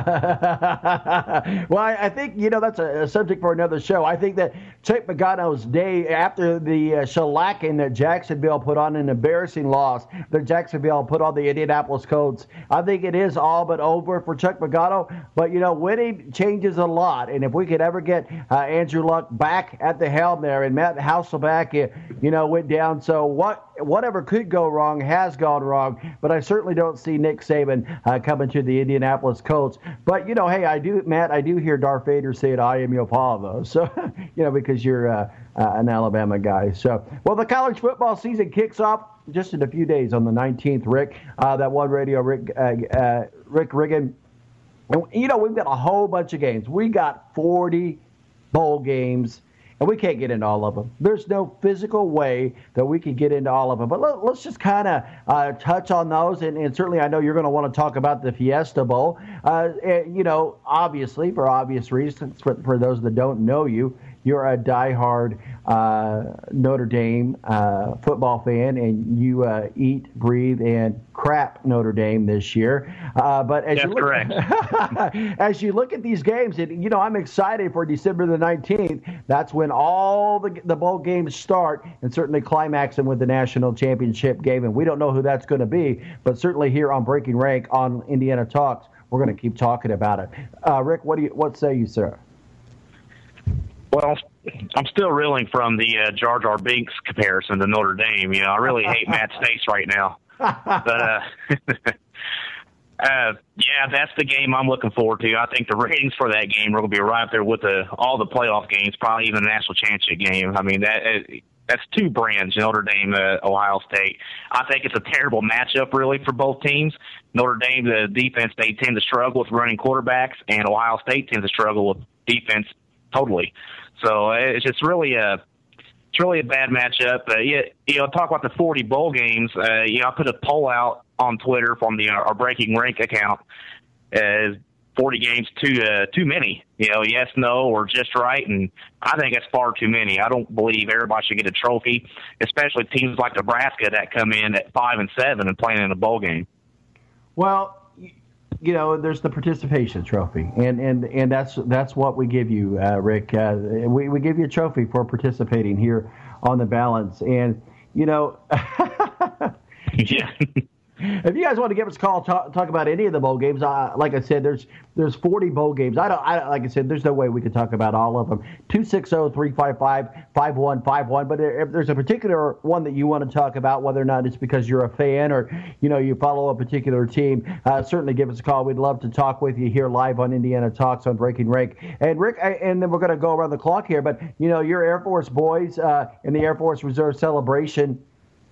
Well, I, I think, you know, that's a, a subject for another show. I think that Chuck Pagano's day after the uh, shellacking that Jacksonville put on, an embarrassing loss that Jacksonville put on the Indianapolis Colts, I think it is all but over for Chuck Pagano. But, you know, winning changes a lot, and if we could ever get uh, Andrew Luck back at the helm there, and Matt Hasselbeck, you know, went down. So what whatever could go wrong has gone wrong, but I certainly don't see Nick Saban uh, coming to the Indianapolis Colts. But, you know, hey, I do, Matt, I do hear Darth Vader say it, I am your father. So, you know, because you're uh, uh, an Alabama guy. So, well, the college football season kicks off just in a few days on the nineteenth, Rick. Uh, that one radio, Rick, uh, uh, Rick Riggin. And, you know, we've got a whole bunch of games. We got forty bowl games. and we can't get into all of them. There's no physical way that we can get into all of them. But let, let's just kind of uh, touch on those, and, and certainly I know you're going to want to talk about the Fiesta Bowl. Uh, you know, obviously, for obvious reasons, for, for those that don't know you, you're a diehard uh, Notre Dame uh, football fan, and you uh, eat, breathe, and crap Notre Dame this year. Uh, but as That's you look, correct. as you look at these games, and you know, I'm excited for December the nineteenth. That's when all the the bowl games start, and certainly climaxing with the national championship game. And we don't know who that's going to be, but certainly here on Breaking Rank on Indiana Talks, we're going to keep talking about it. Uh, Rick, what do you what say you, sir? Well, I'm still reeling from the uh, Jar Jar Binks comparison to Notre Dame. You know, I really hate Matt Stace right now. But, uh, uh, yeah, that's the game I'm looking forward to. I think the ratings for that game are going to be right up there with the, all the playoff games, probably even the national championship game. I mean, that that's two brands, Notre Dame, uh, Ohio State. I think it's a terrible matchup, really, for both teams. Notre Dame, the defense, they tend to struggle with running quarterbacks, and Ohio State tends to struggle with defense totally. So it's just really a it's really a bad matchup. Uh, you, you know, talk about the forty bowl games. Uh, you know, I put a poll out on Twitter from the our Breaking Rank account. Uh, forty games too uh, too many. You know, yes, no, or just right, and I think that's far too many. I don't believe everybody should get a trophy, especially teams like Nebraska that come in at five and seven and playing in a bowl game. Well, you know, there's the participation trophy, and, and, and that's that's what we give you, uh, Rick. Uh, we, we give you a trophy for participating here on The Balance. And, you know, yeah. If you guys want to give us a call, talk, talk about any of the bowl games, uh, like I said, there's there's forty bowl games. I don't, I, like I said, there's no way we could talk about all of them. two six zero, three five five, five one five one. But if there's a particular one that you want to talk about, whether or not it's because you're a fan or, you know, you follow a particular team, uh, certainly give us a call. We'd love to talk with you here live on Indiana Talks on Breaking Rank. And, Rick, I, and then we're going to go around the clock here, but, you know, your Air Force boys uh, in the Air Force Reserve Celebration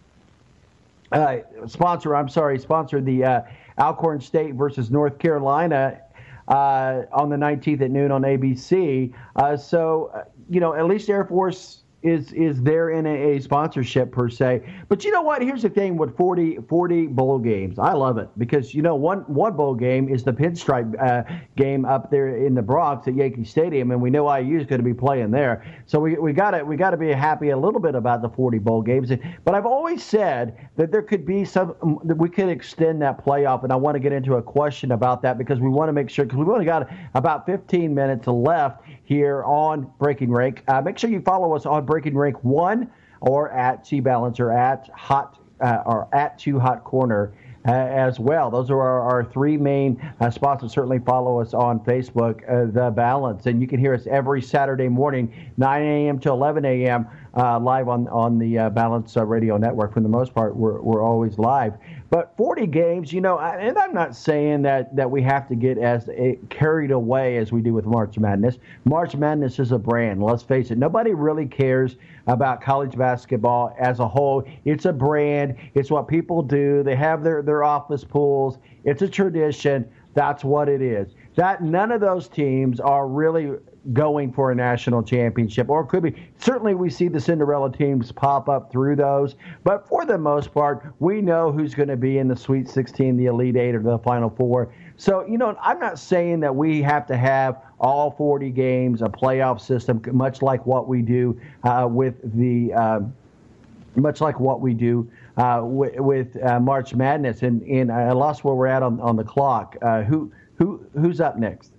Uh, sponsor, I'm sorry, sponsor the uh, Alcorn State versus North Carolina uh, on the nineteenth at noon on A B C. Uh, so, uh, you know, at least Air Force is is there in a, a sponsorship per se. But you know what? Here's the thing with forty, forty bowl games. I love it because, you know, one one bowl game is the Pinstripe uh, game up there in the Bronx at Yankee Stadium, and we know I U is going to be playing there. So we we got to we got to be happy a little bit about the forty bowl games. But I've always said that there could be some that we could extend that playoff, and I want to get into a question about that because we want to make sure, because we've only got about fifteen minutes left here on Breaking Rank. Uh, make sure you follow us on Breaking Rank one or at T-Balance or at Hot uh, or at Two Hot Corner uh, as well. Those are our, our three main uh, sponsors. Certainly follow us on Facebook, uh, The Balance, and you can hear us every Saturday morning, nine a.m. to eleven a.m. Uh, live on on the uh, Balance uh, Radio Network. For the most part, we're we're always live. But forty games, you know, and I'm not saying that, that we have to get as carried away as we do with March Madness. March Madness is a brand. Let's face it. Nobody really cares about college basketball as a whole. It's a brand. It's what people do. They have their, their office pools. It's a tradition. That's what it is. That none of those teams are really going for a national championship, or it could be. Certainly we see the Cinderella teams pop up through those, but for the most part, we know who's going to be in the Sweet sixteen, the Elite Eight, or the Final Four. So, you know, I'm not saying that we have to have all forty games, a playoff system, much like what we do uh, with the, uh, much like what we do uh, with, with uh, March Madness. And, and I lost where we're at on, on the clock. Uh, who who who's up next?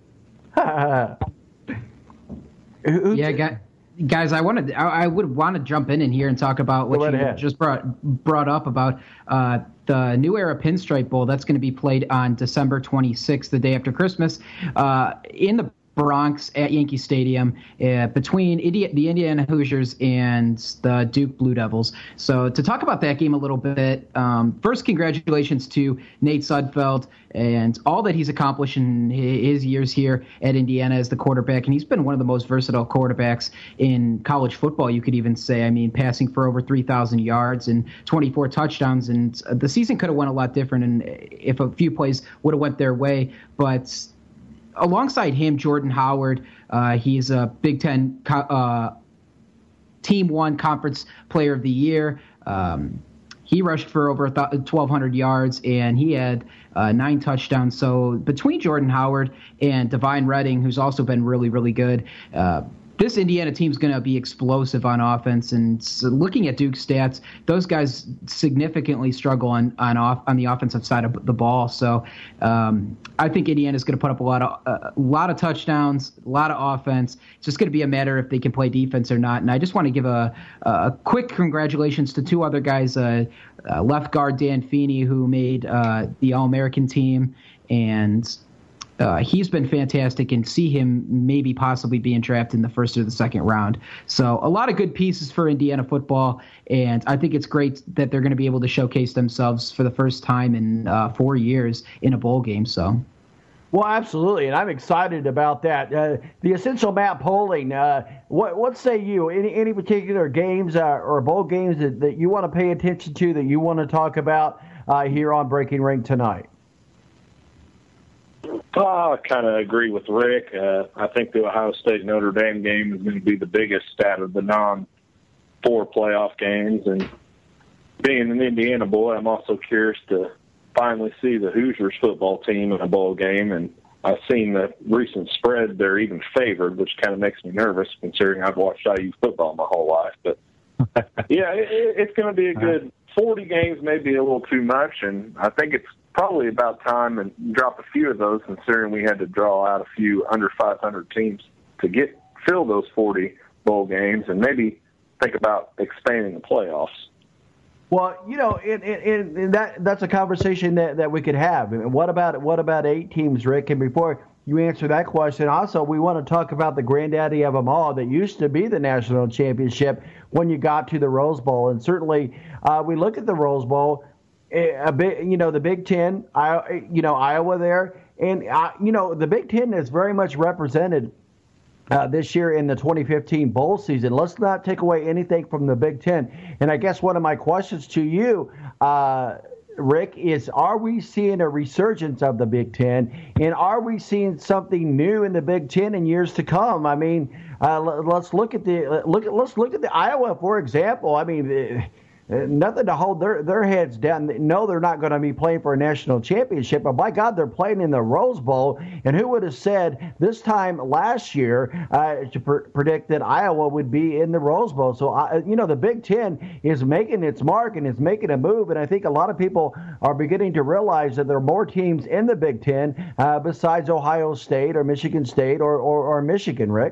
Who, yeah, guys, I wanted, I, I would want to jump in in here and talk about what you just brought brought up about uh, the New Era Pinstripe Bowl. That's going to be played on December twenty-sixth, the day after Christmas, uh, in the Bronx at Yankee Stadium uh, between Indi- the Indiana Hoosiers and the Duke Blue Devils. So to talk about that game a little bit, um, first, congratulations to Nate Sudfeld and all that he's accomplished in his years here at Indiana as the quarterback. And he's been one of the most versatile quarterbacks in college football, you could even say. I mean, passing for over three thousand yards and twenty-four touchdowns. And the season could have went a lot different and if a few plays would have went their way. But alongside him, Jordan Howard, uh, he's a Big Ten uh, team one conference player of the year. Um, he rushed for over twelve hundred yards, and he had uh, nine touchdowns. So between Jordan Howard and Divine Redding, who's also been really, really good, uh, this Indiana team's going to be explosive on offense. And so looking at Duke's stats, those guys significantly struggle on on off on the offensive side of the ball. So um, I think Indiana's going to put up a lot of uh, a lot of touchdowns, a lot of offense. It's just going to be a matter if they can play defense or not. And I just want to give a a quick congratulations to two other guys, uh, uh, left guard Dan Feeney, who made uh, the All-American team, and Uh, he's been fantastic, and see him maybe possibly being drafted in the first or the second round. So a lot of good pieces for Indiana football, and I think it's great that they're going to be able to showcase themselves for the first time in uh, four years in a bowl game. So, well, absolutely, and I'm excited about that. Uh, the Essential Map polling, uh, what what say you? Any any particular games uh, or bowl games that, that you want to pay attention to, that you want to talk about uh, here on Breaking Rank tonight? Oh, I kind of agree with Rick. Uh, I think the Ohio State-Notre Dame game is going to be the biggest out of the non-four playoff games. And being an Indiana boy, I'm also curious to finally see the Hoosiers football team in a bowl game. And I've seen the recent spread. They're even favored, which kind of makes me nervous considering I've watched I U football my whole life. But, yeah, it, it's going to be a good forty games, maybe a little too much. And I think it's probably about time and drop a few of those, considering we had to draw out a few under five hundred teams to get fill those forty bowl games, and maybe think about expanding the playoffs. Well, you know, it, it, it, that that's a conversation that, that we could have. I mean, what about what about eight teams, Rick? And before you answer that question, also we want to talk about the granddaddy of them all that used to be the national championship when you got to the Rose Bowl, and certainly uh, we look at the Rose Bowl. A bit, you know, the Big Ten, I, you know, Iowa there, and uh, you know, the Big Ten is very much represented uh, this year in the twenty fifteen bowl season. Let's not take away anything from the Big Ten. And I guess one of my questions to you, uh, Rick, is: are we seeing a resurgence of the Big Ten, and are we seeing something new in the Big Ten in years to come? I mean, uh, let's look at the look at let's look at the Iowa, for example. I mean. The, Nothing to hold their, their heads down. No, they're not going to be playing for a national championship, but by God, they're playing in the Rose Bowl. And who would have said this time last year uh, to pr- predict that Iowa would be in the Rose Bowl? So, uh, you know, the Big Ten is making its mark and is making a move, and I think a lot of people are beginning to realize that there are more teams in the Big Ten uh, besides Ohio State or Michigan State or, or, or Michigan, Rick.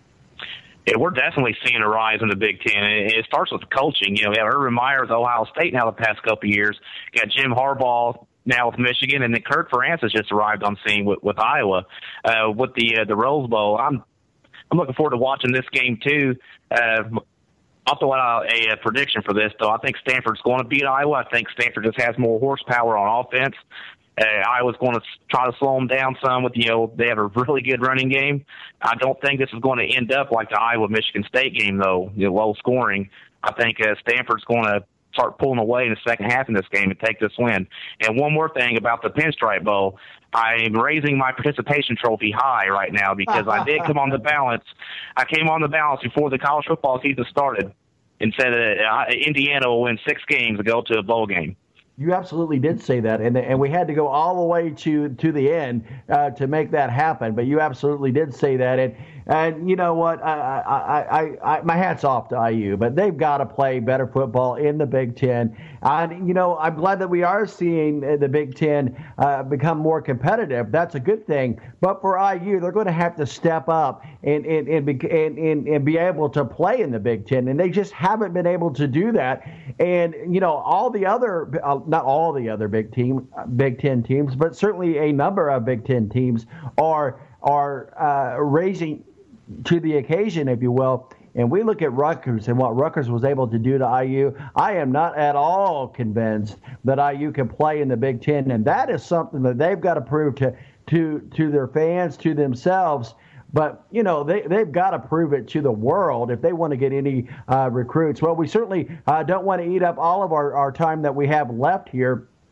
Yeah, we're definitely seeing a rise in the Big Ten. And it starts with the coaching. You know, we have Urban Meyer with Ohio State now the past couple of years. You got Jim Harbaugh now with Michigan, and then Kirk Ferentz has just arrived on scene with, with Iowa. Uh, with the uh, the Rose Bowl, I'm I'm looking forward to watching this game too. Uh, I'll throw out a, a prediction for this, though. I think Stanford's going to beat Iowa. I think Stanford just has more horsepower on offense. Uh, Iowa's going to try to slow them down some with, you know, they have a really good running game. I don't think this is going to end up like the Iowa-Michigan State game, though, you know, low scoring. I think uh, Stanford's going to start pulling away in the second half in this game and take this win. And one more thing about the Pinstripe Bowl, I'm raising my participation trophy high right now because I did come on the balance. I came on the balance before the college football season started and said that uh, Indiana will win six games to go to a bowl game. You absolutely did say that, and and we had to go all the way to to the end uh, to make that happen. But you absolutely did say that, and and you know what? I I, I, I my hat's off to I U, but they've got to play better football in the Big Ten. And you know, I'm glad that we are seeing the Big Ten uh, become more competitive. That's a good thing. But for I U, they're going to have to step up and and and be, and, and, and be able to play in the Big Ten, and they just haven't been able to do that. And you know, all the other. Uh, Not all the other Big Team, Big Ten teams, but certainly a number of Big Ten teams are are uh, raising to the occasion, if you will. And we look at Rutgers and what Rutgers was able to do to I U. I am not at all convinced that I U can play in the Big Ten, and that is something that they've got to prove to to to their fans, to themselves. But, you know, they, they've got to prove it to the world if they want to get any uh, recruits. Well, we certainly uh, don't want to eat up all of our, our time that we have left here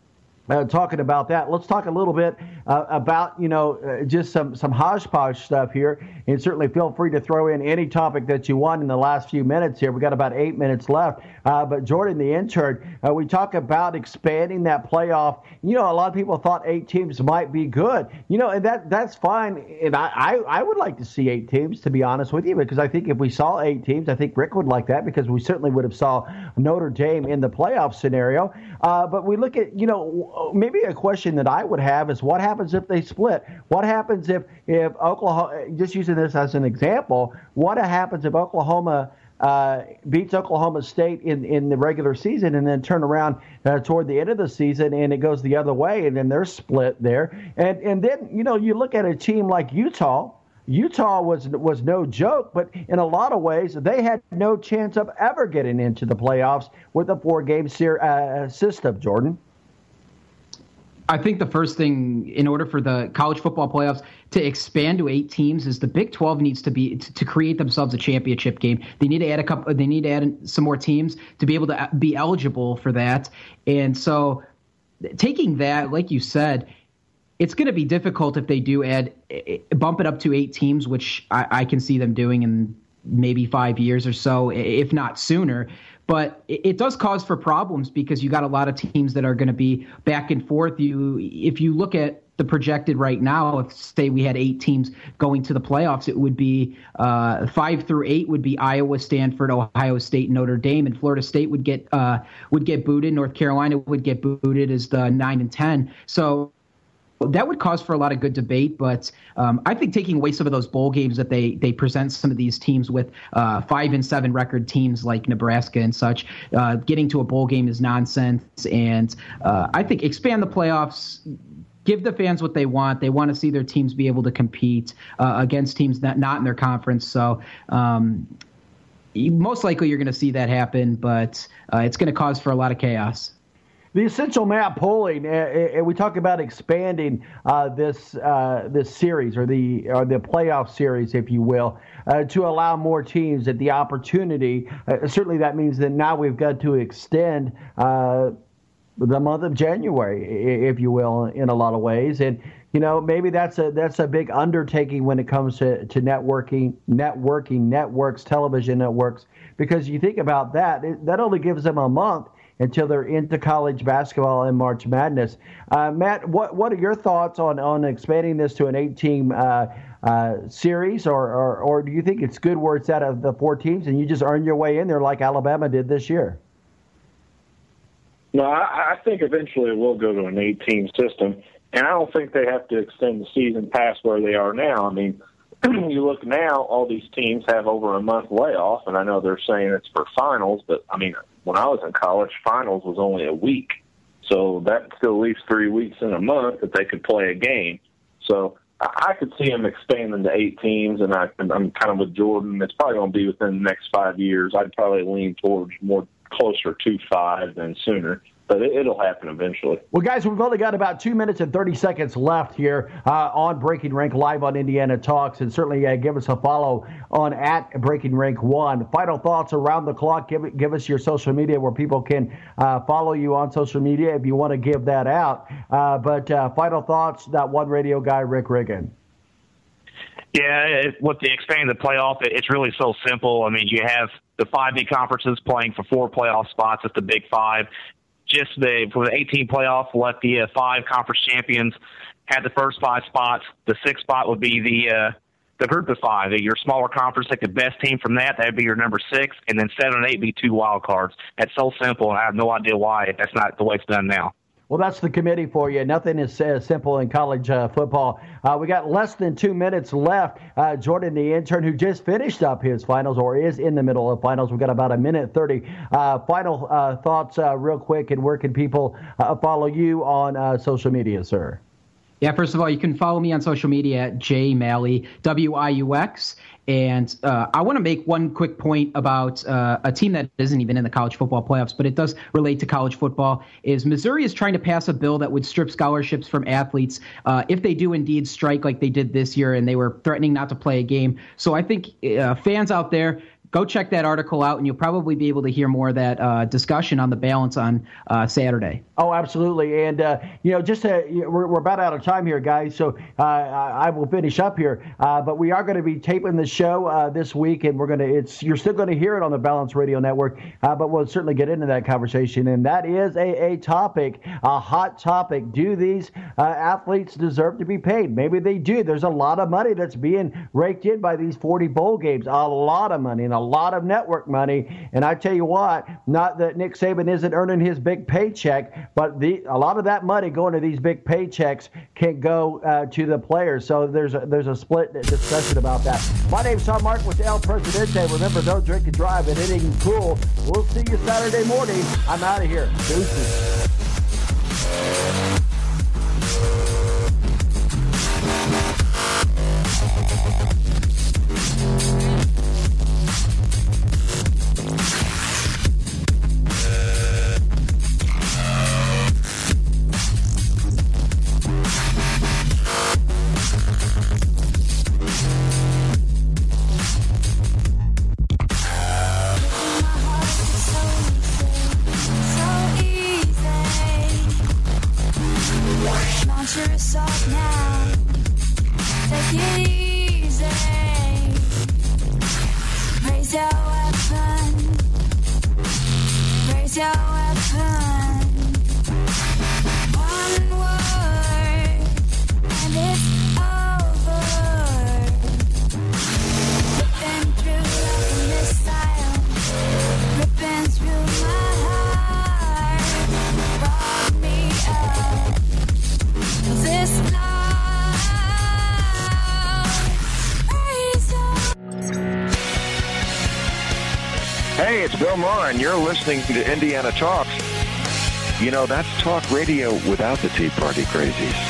uh, talking about that. Let's talk a little bit uh, about, you know, uh, just some, some hodgepodge stuff here. And certainly feel free to throw in any topic that you want in the last few minutes here. We got about eight minutes left. Uh, but Jordan, the intern, uh, we talk about expanding that playoff. You know, a lot of people thought eight teams might be good. You know, and that that's fine. And I, I, I would like to see eight teams, to be honest with you, because I think if we saw eight teams, I think Rick would like that, because we certainly would have saw Notre Dame in the playoff scenario. Uh, but we look at, you know, maybe a question that I would have is what happens if they split? What happens if, if Oklahoma, just using this as an example, what happens if Oklahoma uh, beats Oklahoma State in, in the regular season and then turn around uh, toward the end of the season and it goes the other way and then they're split there? And, and then, you know, you look at a team like Utah. Utah was was no joke, but in a lot of ways, they had no chance of ever getting into the playoffs with a four-game ser- uh, system, Jordan. I think the first thing, in order for the college football playoffs to expand to eight teams, is the Big twelve needs to be to, to create themselves a championship game. They need to add a couple. They need to add some more teams to be able to be eligible for that. And so, taking that, like you said, it's going to be difficult if they do add, bump it up to eight teams, which I, I can see them doing in maybe five years or so, if not sooner. But it, it does cause for problems because you got a lot of teams that are going to be back and forth. You, if you look at the projected right now, if say we had eight teams going to the playoffs, it would be uh, five through eight would be Iowa, Stanford, Ohio State, Notre Dame, and Florida State would get uh, would get booted. North Carolina would get booted as the nine and ten. So that would cause for a lot of good debate, but um, I think taking away some of those bowl games that they they present some of these teams with, uh, five and seven record teams like Nebraska and such, uh, getting to a bowl game is nonsense. And uh, I think expand the playoffs, give the fans what they want. They want to see their teams be able to compete uh, against teams that not in their conference. So um, most likely you're going to see that happen, but uh, it's going to cause for a lot of chaos. The Essential Map polling, and uh, we talk about expanding uh, this uh, this series or the or the playoff series, if you will, uh, to allow more teams at the opportunity. Uh, certainly, that means that now we've got to extend uh, the month of January, if you will, in a lot of ways. And you know, maybe that's a that's a big undertaking when it comes to, to networking, networking networks, television networks, because you think about that, it, that only gives them a month until they're into college basketball and March Madness. Uh, Matt, what what are your thoughts on, on expanding this to an eight-team uh, uh, series, or, or or do you think it's good where it's out of the four teams and you just earn your way in there like Alabama did this year? No, I, I think eventually it will go to an eight-team system, and I don't think they have to extend the season past where they are now. I mean, you look now, all these teams have over a month layoff, and I know they're saying it's for finals, but, I mean, when I was in college, finals was only a week. So that still leaves three weeks in a month that they could play a game. So I could see them expanding to eight teams, and I, I'm kind of with Jordan. It's probably going to be within the next five years. I'd probably lean towards more closer to five than sooner. But it, it'll happen eventually. Well, guys, we've only got about two minutes and thirty seconds left here uh, on Breaking Rank Live on Indiana Talks. And certainly uh, give us a follow on at Breaking Rank one. Final thoughts around the clock. Give, give us your social media where people can uh, follow you on social media if you want to give that out. Uh, but uh, final thoughts, that one radio guy, Rick Riggin. Yeah, it, with the expanding the playoff, it, it's really so simple. I mean, you have the five big conferences playing for four playoff spots at the Big Five. Just the, for the eighteen playoff, let the uh, five conference champions have the first five spots. The sixth spot would be the uh, the group of five. Your smaller conference, take the best team from that. That would be your number six. And then seven and eight be two wild cards. That's so simple, and I have no idea why that's not the way it's done now. Well, that's the committee for you. Nothing is uh, simple in college uh, football. Uh, we got less than two minutes left. Uh, Jordan, the intern, who just finished up his finals or is in the middle of finals, we've got about a minute thirty. Uh, final uh, thoughts uh, real quick, and where can people uh, follow you on uh, social media, sir? Yeah, first of all, you can follow me on social media at J Malley, W I U X. And uh, I want to make one quick point about uh, a team that isn't even in the college football playoffs, but it does relate to college football, is Missouri is trying to pass a bill that would strip scholarships from athletes uh, if they do indeed strike like they did this year, and they were threatening not to play a game. So I think uh, fans out there, go check that article out, and you'll probably be able to hear more of that uh, discussion on the balance on uh, Saturday. Oh, absolutely. And, uh, you know, just to, we're, we're about out of time here, guys, so uh, I will finish up here. Uh, but we are going to be taping the show uh, this week, and we're going to, it's you're still going to hear it on the Balance Radio Network, uh, but we'll certainly get into that conversation. And that is a, a topic, a hot topic. Do these uh, athletes deserve to be paid? Maybe they do. There's a lot of money that's being raked in by these forty bowl games, a lot of money and a lot of network money. And I tell you what, not that Nick Saban isn't earning his big paycheck, but the a lot of that money going to these big paychecks can go uh, to the players. So there's a, there's a split discussion about that. My name's Tom Mark with El Presidente. Remember, don't drink and drive and anything cool. We'll see you Saturday morning. I'm out of here. Deuces. Hey, it's Bill Maher, and you're listening to Indiana Talks. You know, that's talk radio without the Tea Party crazies.